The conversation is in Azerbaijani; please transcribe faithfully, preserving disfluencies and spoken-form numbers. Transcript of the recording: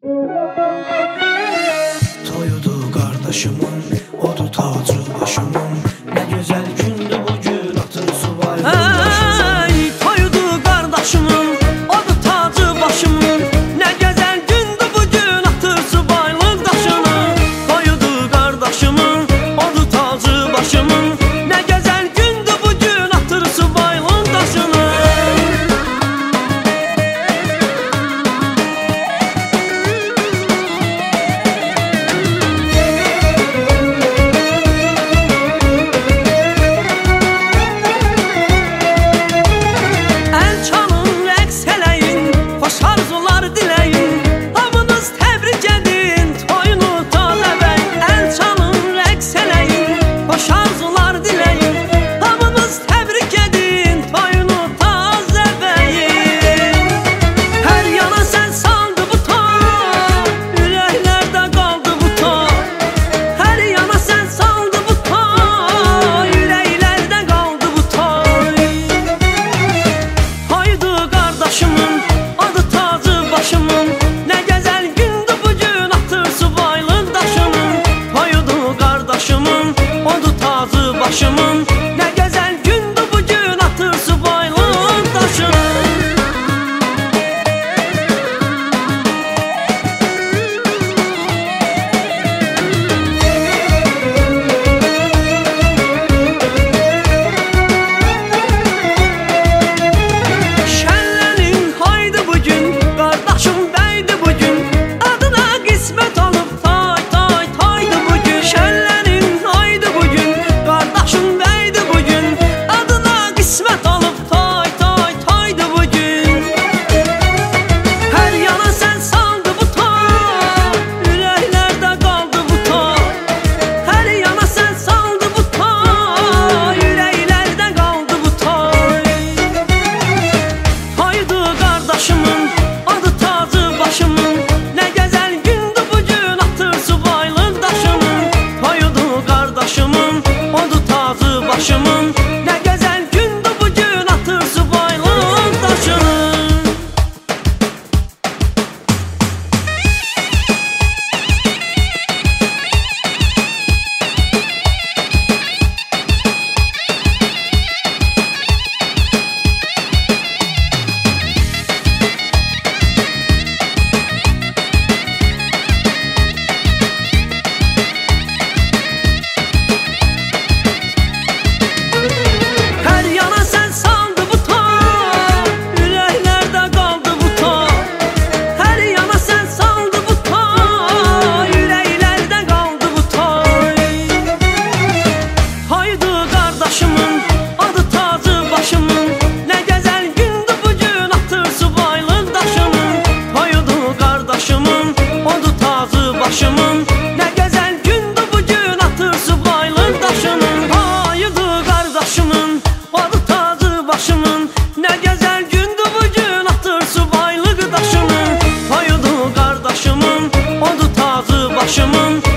Toyudu qardaşımın, odu tacı başımın. Nə gözəl gündü bugün, atır subay Ey, toyudu qardaşımın, odu tacı başımın. Nə gözəl gündü bugün, atır subaylıq daşını. Toyudu qardaşımın, odu tacı başımın. Nə gözəl gündü bugün, atır subaylıq daşını. Başımın nə gözəl gündü bugün, atır subaylıq daşını. Şənlənin haydı bugün, qardaşım bəydi bugün. Adına qismət olub tay tay taydı bugün. Şənlənin haydı bugün, qardaşım bəydi bugün. Adına qismət olub tay tay taydı bugün. Hər yana sən saldı bu tay, ürəklərdə qaldı bu tay. Hər yana sən saldı bu tay, ürəklərdə qaldı bu tay. Haydı qardaşımın, adı tacı başımın. Nə gözəl gündü bugün, atır subaylıq daşımın. Haydı qardaşımın, adı tacı başımın. Nə gözəl gündü bugün, atır subaylıq daşını. Hər yana sən saldı bu tay, ürəklərdə qaldı bu tay. Hər yana sən saldı bu tay, ürəklərdə qaldı bu tay. Haydı qardaşımın, adı tacı başımın. Nə gözəl gündü bugün, atır subaylıq daşımın. Haydı qardaşımın, adı tacı başımın. Nə gözəl gündü bugün, atır subaylıq daşımın. Haydı qardaşımın, adı tacı başımın. Nə gözəl gündü bugün, atır subaylıq daşımın. Haydı qardaşımın, adı tacı başımın.